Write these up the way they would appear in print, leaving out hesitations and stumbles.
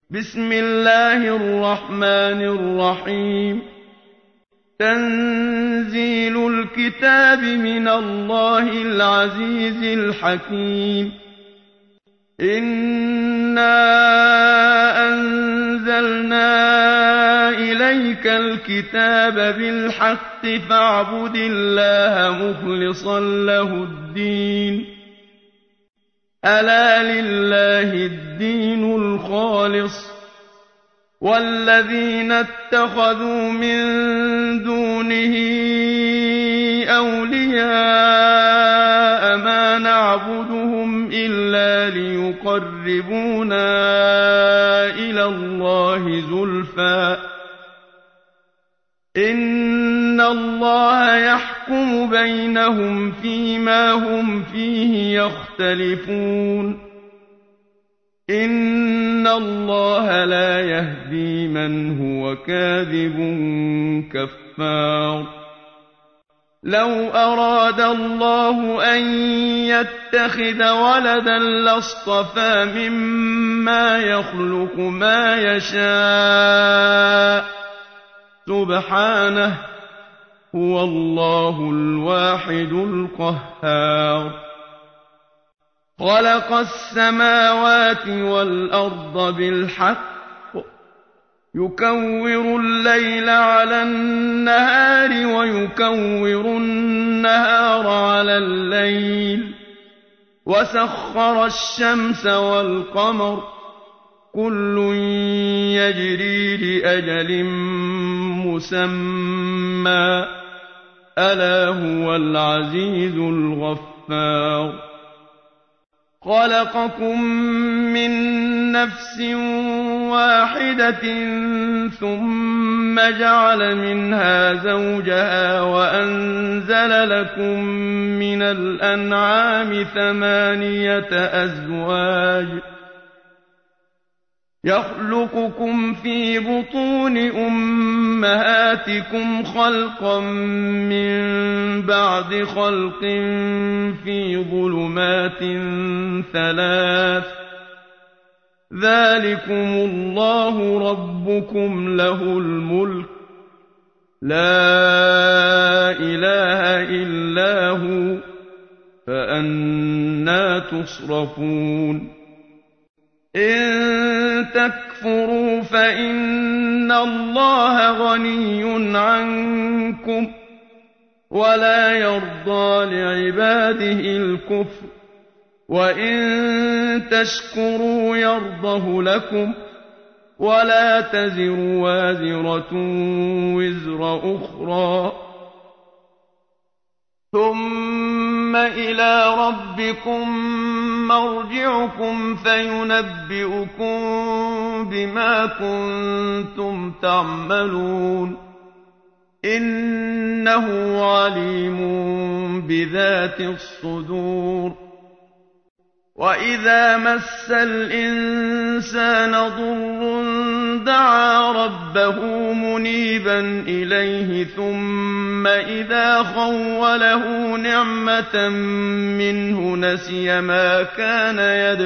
بسم الله الرحمن الرحيم تنزيل الكتاب من الله العزيز الحكيم إنا أنزلنا إليك الكتاب بالحق فاعبد الله مخلصا له الدين ألا لله الدين الخالص والذين اتخذوا من دونه أولياء ما نعبدهم إلا ليقربونا إلى الله زلفى إن الله يحكم بينهم فيما هم فيه يختلفون إن الله لا يهدي من هو كاذب كفار لو أراد الله أن يتخذ ولدا لاصطفى مما يخلق ما يشاء سبحانه هو الله الواحد القهار خلق السماوات والأرض بالحق يكور الليل على النهار ويكور النهار على الليل وسخر الشمس والقمر كل يجري لأجل مسمى ألا هو العزيز الغفار خلقكم من نفس واحدة ثم جعل منها زوجها وأنزل لكم من الأنعام 8 أزواج يخلقكم في بطون أمهاتكم خلقا من بعد خلق في ظلمات 3 ذلكم الله ربكم له الملك لا إله إلا هو فأنى تصرفون إن تكفروا فإن الله غني عنكم ولا يرضى لعباده الكفر وإن تشكروا يرضه لكم ولا تزر وازرة وزر أخرى ثم إلى ربكم مرجعكم فينبئكم بما كنتم تعملون إنه عليم بذات الصدور وإذا مس الإنسان ضر دعا ربه منيبا إليه ثم إذا خوله نعمة منه نسي ما كان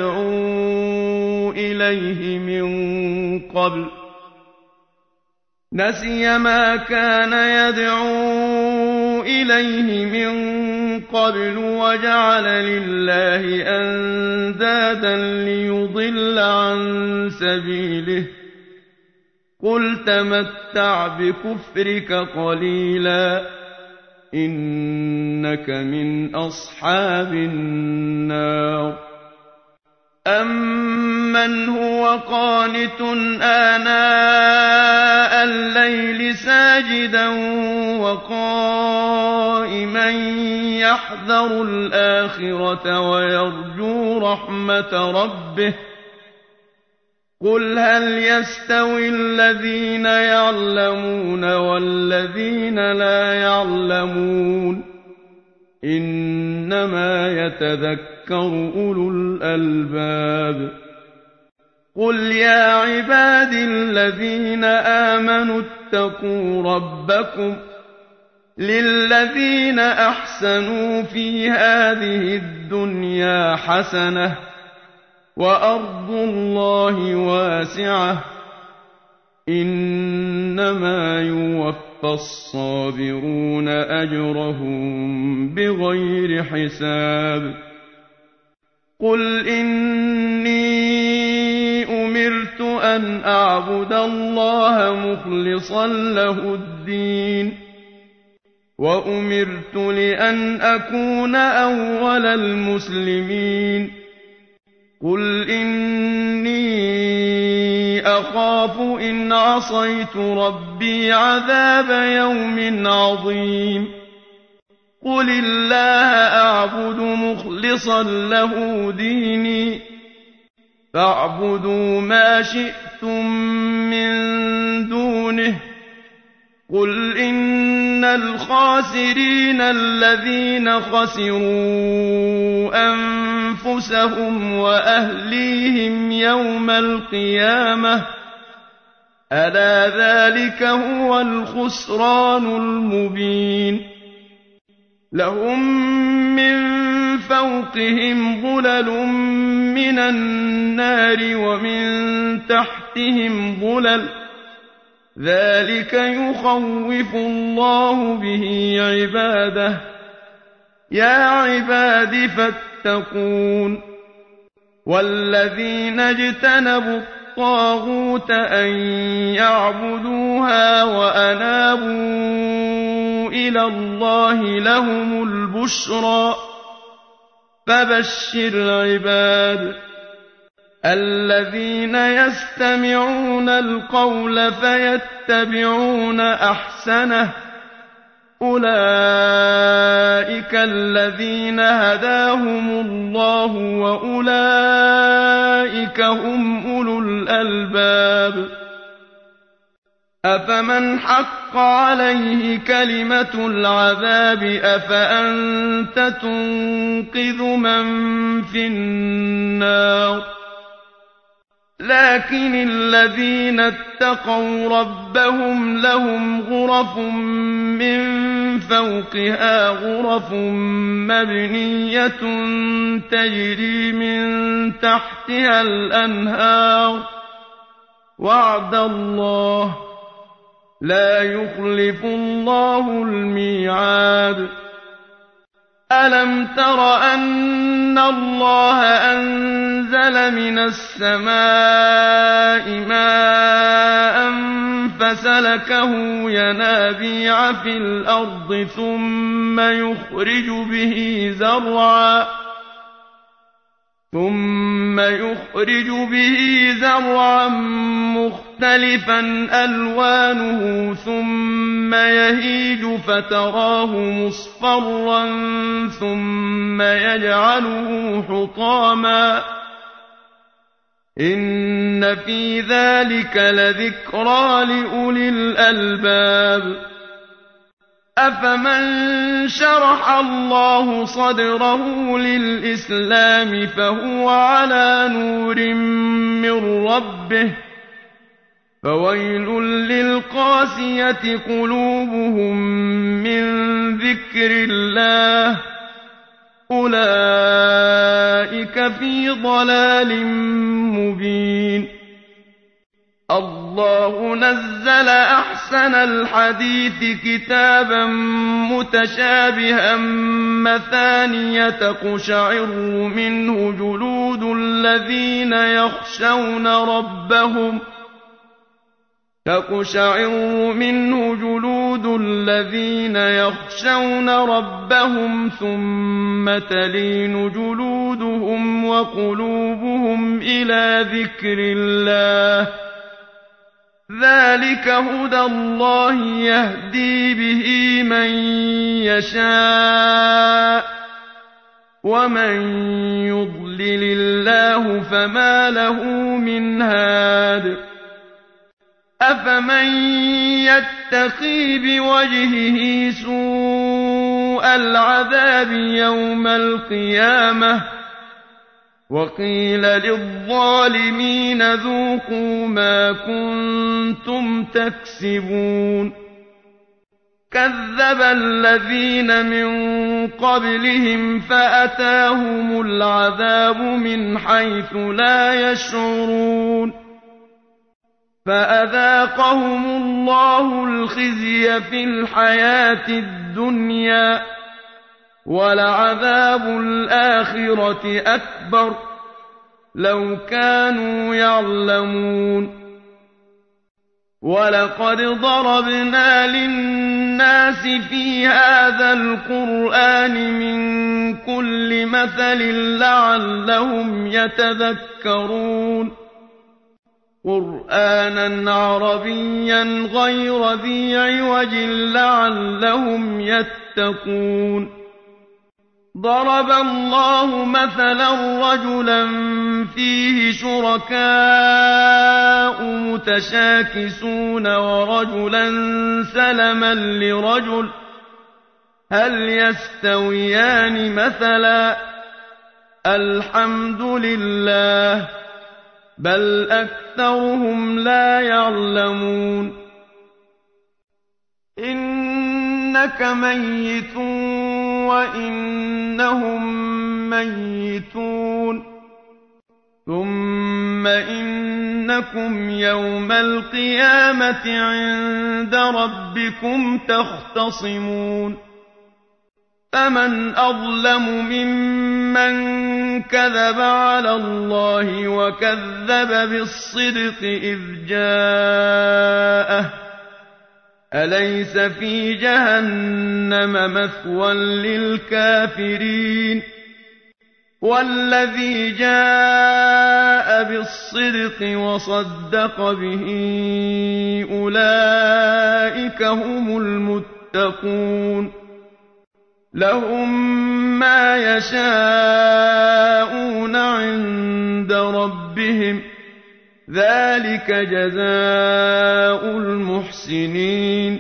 يدعو إليه من قبل وجعل لله أندادا ليضل عن سبيله قل تمتع بكفرك قليلا إنك من أصحاب النار أمن هو قانت آناء الليل ساجدا وقائما يحذر الآخرة ويرجو رحمة ربه قل هل يستوي الذين يعلمون والذين لا يعلمون إنما يتذكر أولو الألباب قل يا عبادي الذين آمنوا اتقوا ربكم للذين أحسنوا في هذه الدنيا حسنة وَأَرْضُ اللَّهِ وَاسِعَةٌ إِنَّمَا يُوَفَّى الصَّابِرُونَ أَجْرَهُم بِغَيْرِ حِسَابٍ قُلْ إِنِّي أُمِرْتُ أَنْ أَعْبُدَ اللَّهَ مُخْلِصًا لَّهُ الدِّينَ وَأُمِرْتُ لِأَنْ أَكُونَ أَوَّلَ الْمُسْلِمِينَ قُلْ إِنِّي أَخَافُ إِنْ عَصَيْتُ رَبِّي عَذَابَ يَوْمٍ عَظِيمٍ قُلِ اللَّهَ أَعْبُدُ مُخْلِصًا لَّهُ دِينِي فَاعْبُدُوا مَا شِئْتُم مِّن دُونِهِ قُلْ إِنَّ الْخَاسِرِينَ الَّذِينَ خَسِرُوا أَنفُسَهُمْ وَأَهْلِيهِمْ يَوْمَ الْقِيَامَةِ أَلَا ذَلِكَ هُوَ الْخُسْرَانُ الْمُبِينُ لَهُم مِّن فَوْقِهِمْ ظُلَلٌ مِّنَ النَّارِ وَمِن تَحْتِهِمْ ظُلَلٌ ذَلِكَ يُخَوِّفُ اللَّهُ بِهِ عِبَادَهُ يَا عِبَادِ فَاتَّقُونِ وَالَّذِينَ اجْتَنَبُوا الطَّاغُوتَ أَن يَعْبُدُوهَا وَأَنَابُوا إِلَى اللَّهِ لَهُمُ الْبُشْرَىٰ فَبَشِّرْ عِبَادِ الَّذِينَ يَسْتَمِعُونَ الْقَوْلَ فَيَتَّبِعُونَ أَحْسَنَهُ أُولَٰئِكَ الَّذِينَ هَدَاهُمُ اللَّهُ وَأُولَٰئِكَ هُمْ أُولُو الْأَلْبَابِ أَفَمَنْ حَقَّ عَلَيْهِ كَلِمَةُ الْعَذَابِ أَفَأَنتَ تُنقِذُ مَن فِي النَّارِ لكن الذين اتقوا ربهم لهم غرف من فوقها غرف مبنية تجري من تحتها الأنهار وعد الله لا يخلف الله الميعاد ألم تر أن الله أنزل من السماء ماء فسلكه ينابيع في الأرض ثم يخرج به زرعا مختلفا ألوانه ثم يهيج فتراه مصفرا ثم يجعله حطاما إن في ذلك لذكرى لأولي الألباب أفمن شرح الله صدره للإسلام فهو على نور من ربه فويل للقاسية قلوبهم من ذكر الله أولئك في ضلال مبين الله نزل أحسن الحديث كتابا متشابها مثانية تقشعر منه جلود الذين يخشون ربهم ثم تلين جلودهم وقلوبهم إلى ذكر الله ذلك هدى الله يهدي به من يشاء ومن يضلل الله فما له من هاد أفمن يتقي بوجهه سوء العذاب يوم القيامة وقيل للظالمين ذوقوا ما كنتم تكسبون كذب الذين من قبلهم فأتاهم العذاب من حيث لا يشعرون فأذاقهم الله الخزي في الحياة الدنيا ولعذاب الآخرة أكبر لو كانوا يعلمون ولقد ضربنا للناس في هذا القرآن من كل مثل لعلهم يتذكرون قرآنا عربيا غير ذي عوج لعلهم يتقون ضرب الله مثلا رجلا فيه شركاء متشاكسون ورجلا سلما لرجل هل يستويان مثلا الحمد لله بل أكثرهم لا يعلمون إنك ميت وإنهم ميتون ثم إنكم يوم القيامة عند ربكم تختصمون فمن أظلم ممن كذب على الله وكذب بالصدق إذ جاءه أليس في جهنم مثوى للكافرين والذي جاء بالصدق وصدق به أولئك هم المتقون لهم ما يشاءون عند ربهم ذلك جزاء المحسنين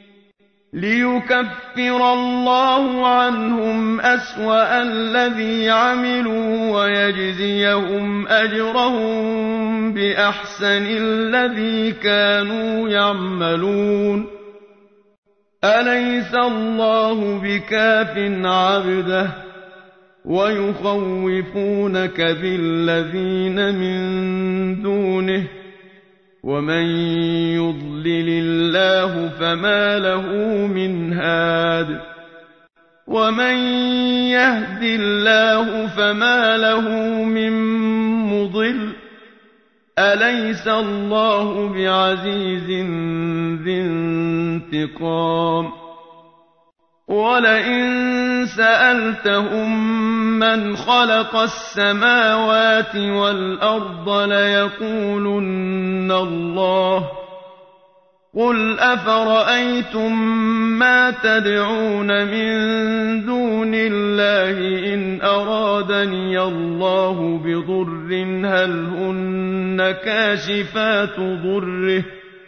ليكفر الله عنهم أسوأ الذي عملوا ويجزيهم أجرهم بأحسن الذي كانوا يعملون أليس الله بكاف عبده ويخوفونك بالذين من دونه ومن يضلل الله فما له من هاد ومن يهد الله فما له من مضل أليس الله بعزيز ذي انتقام ولئن سألتهم من خلق السماوات والأرض ليقولن الله قل أفرأيتم ما تدعون من دون الله إن أرادني الله بضر هل هن كاشفات ضره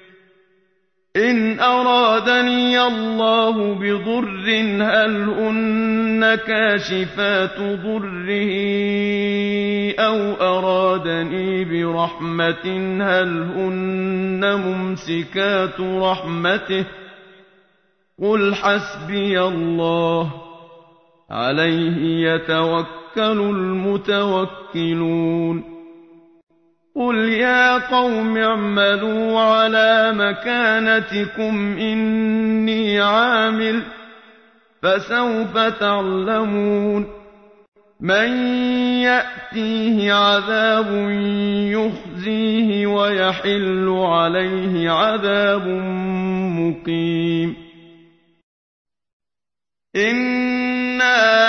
إن أرادني الله بضر هل هن كاشفات ضره أو أرادني برحمة هل هن ممسكات رحمته قل حسبي الله عليه يتوكل المتوكلون قل يا قوم اعملوا على مكانتكم إني عامل فسوف تعلمون من يأتيه عذاب يخزيه ويحل عليه عذاب مقيم إنا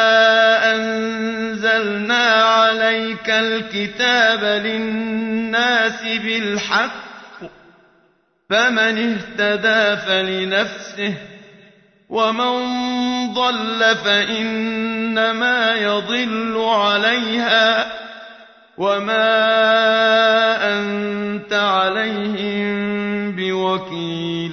أنزلنا عليك الكتاب للناس بالحق فمن اهتدى فلنفسه ومن ضل فإنما يضل عليها وما أنت عليهم بوكيل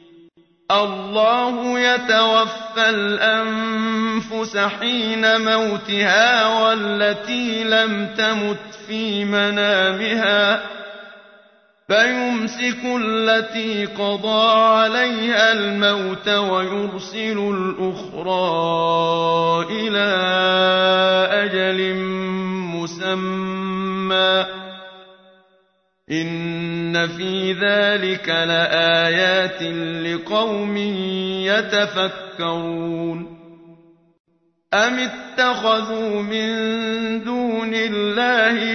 الله يتوفى الأنفس حين موتها والتي لم تمت في منامها فيمسك التي قضى عليها الموت ويرسل الأخرى إلى أجل مسمى إن في ذلك لآيات لقوم يتفكرون أم اتخذوا من دون الله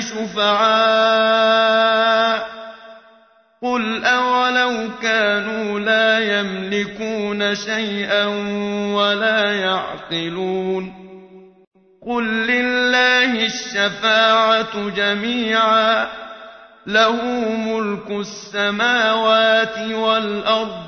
شفعاء قل أولو كانوا لا يملكون شيئا ولا يعقلون قل لله الشفاعة جميعا له ملك السماوات والأرض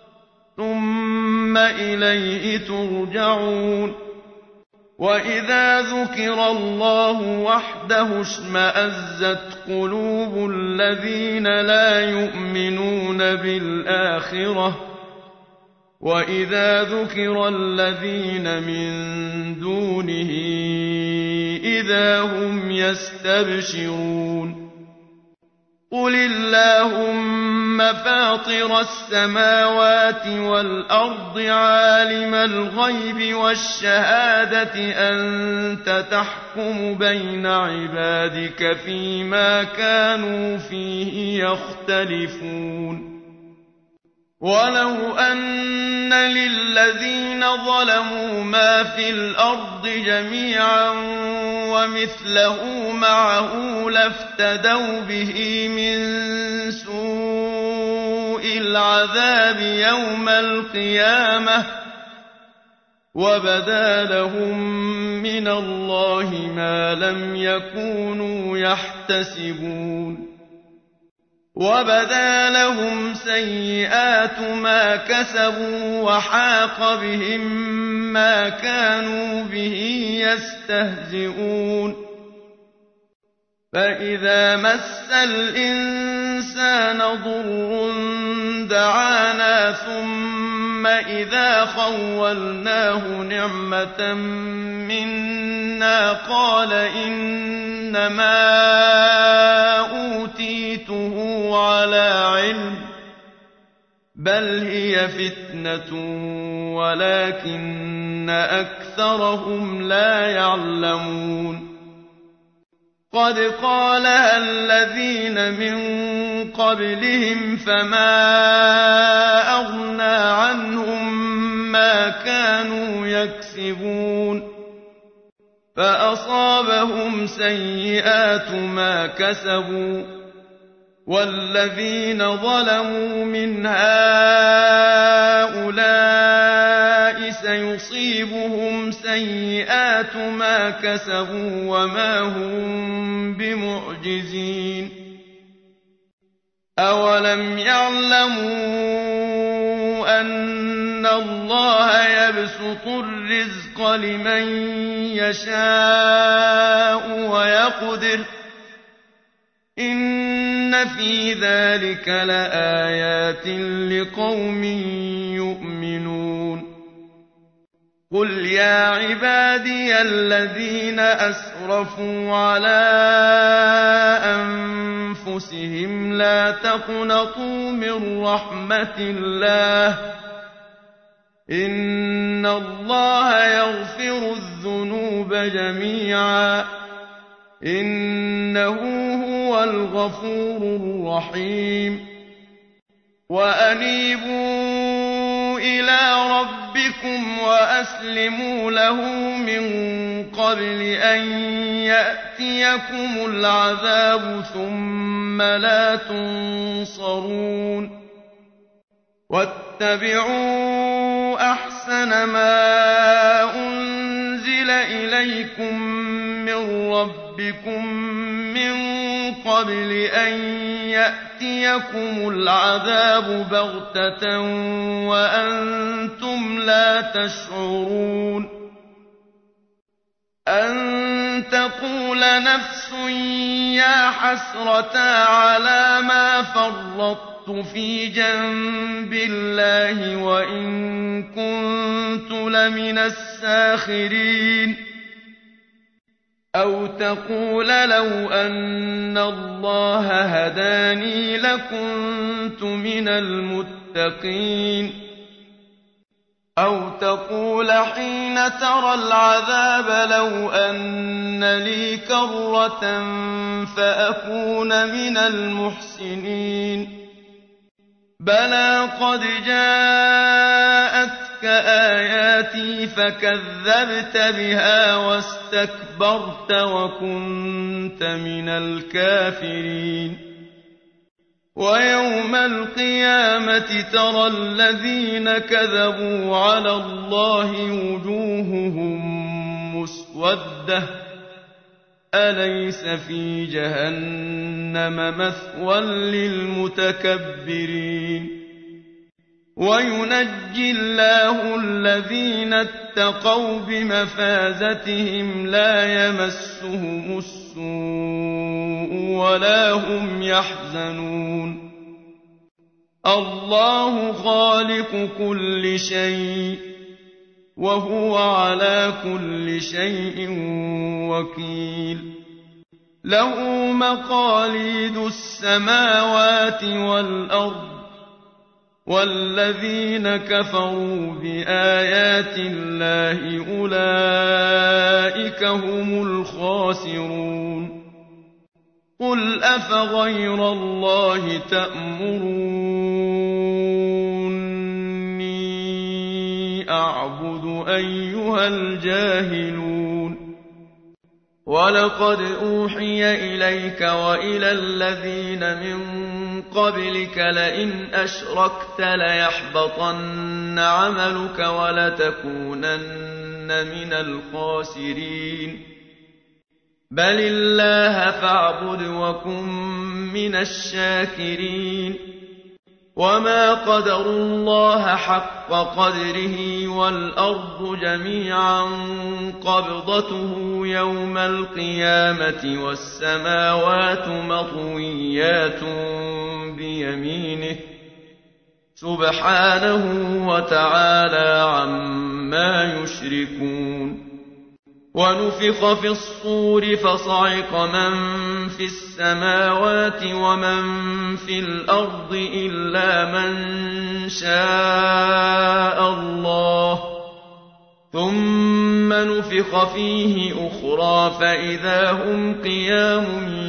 ثم إليه ترجعون وإذا ذكر الله وحده اشمأزت قلوب الذين لا يؤمنون بالآخرة وإذا ذكر الذين من دونه إذا هم يستبشرون قل اللهم فاطر السماوات والأرض عالم الغيب والشهادة أنت تحكم بين عبادك فيما كانوا فيه يختلفون ولو أن للذين ظلموا ما في الأرض جميعا ومثله معه لافتدوا به من سوء العذاب يوم القيامة وبدا لهم من الله ما لم يكونوا يحتسبون وبدا لهم سيئات ما كسبوا وحاق بهم ما كانوا به يستهزئون فإذا مس الإنسان ضر دعانا ثم إذا خولناه نعمة منا قال إنما أوتيته على علم بل هي فتنة ولكن أكثرهم لا يعلمون قد قالها الذين من قبلهم فما أغنى عنهم ما كانوا يكسبون فأصابهم سيئات ما كسبوا والذين ظلموا من هؤلاء سيصيبهم سيئات ما كسبوا وما هم بمعجزين أولم يعلموا أن الله يبسط الرزق لمن يشاء ويقدر إن في ذلك لآيات لقوم يؤمنون قل يا عبادي الذين أسرفوا على أنفسهم لا تقنطوا من رحمة الله إن الله يغفر الذنوب جميعا إنه هو الغفور الرحيم وأنيبوا إلى ربكم وأسلموا له من قبل أن يأتيكم العذاب ثم لا تنصرون واتبعوا أحسن ما أنزل إليكم من ربكم من قبل أن يأتيكم العذاب بغتة وأنتم لا تشعرون أن تقول نفس يا حسرتا على ما فرطت في جنب الله وإن كنت لمن الساخرين أو تقول لو أن الله هداني لكنت من المتقين أو تقول حين ترى العذاب لو أن لي كرة فأكون من المحسنين بلى قد جاءتك آياتي فكذبت بها واستكبرت وكنت من الكافرين ويوم القيامة ترى الذين كذبوا على الله وجوههم مسودة أليس في جهنم مثوى للمتكبرين وينجي الله الذين اتقوا بمفازتهم لا يمسهم السوء ولا هم يحزنون الله خالق كل شيء وهو على كل شيء وكيل له مقاليد السماوات والأرض والذين كفروا بآيات الله أولئك هم الخاسرون قل أفغير الله تأمروني أعبد أيها الجاهلون ولقد أوحي إليك وإلى الذين من قبلك لئن أشركت ليحبطن عملك ولتكونن من الخاسرين بل الله فاعبد وكن من الشاكرين وما قدروا الله حق قدره والأرض جميعا قبضته يوم القيامة والسماوات مطويات بيمينه سبحانه وتعالى عما يشركون ونفخ في الصور فصعق من في السماوات ومن في الأرض إلا من شاء الله ثم نفخ فيه أخرى فإذا هم قيام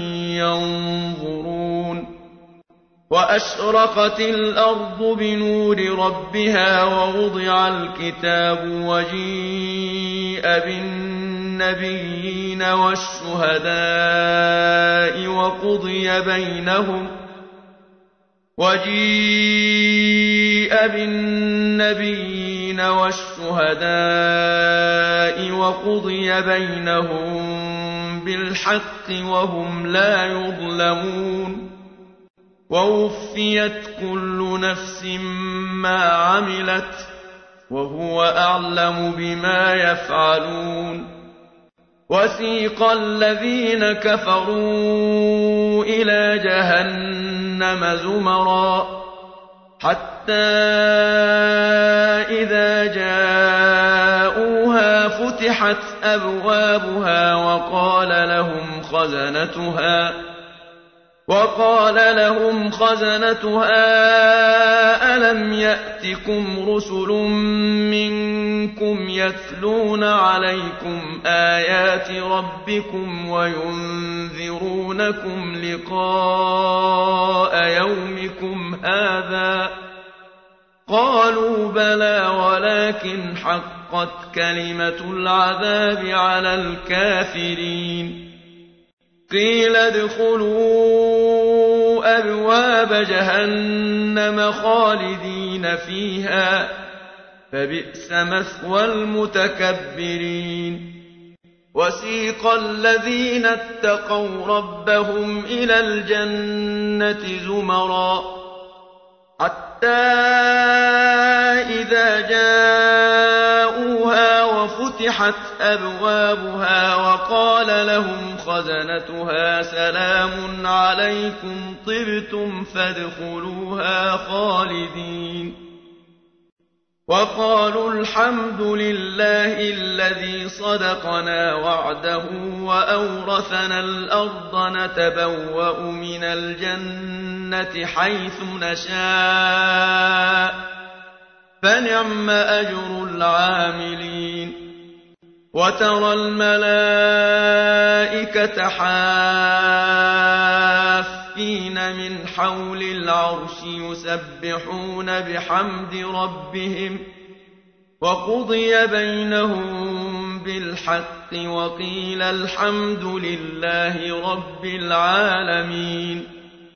ينظرون وأشرقت الأرض بنور ربها ووضع الكتاب وجيء بالنبيين والشهداء وقضي بينهم بالحق وهم لا يظلمون ووفيت كل نفس ما عملت وهو أعلم بما يفعلون وسيق الذين كفروا إلى جهنم زمرا حتى إذا جاءوها فتحت أبوابها وقال لهم خزنتها ألم يأتكم رسل منكم يتلون عليكم آيات ربكم وينذرونكم لقاء يومكم هذا قالوا بلى ولكن حقت كلمة العذاب على الكافرين قيل ادخلوا أبواب جهنم خالدين فيها فبئس مثوى المتكبرين وسيق الذين اتقوا ربهم إلى الجنة زمرا حتى إذا جاءوها وفتحت أبوابها وقال لهم خزنتها سلام عليكم طبتم فادخلوها خالدين وقالوا الحمد لله الذي صدقنا وعده وأورثنا الأرض نتبوأ من الجنة حيث نشاء فنعم أجر العاملين وترى الملائكة حافين من حول العرش يسبحون بحمد ربهم وقضي بينهم بالحق وقيل الحمد لله رب العالمين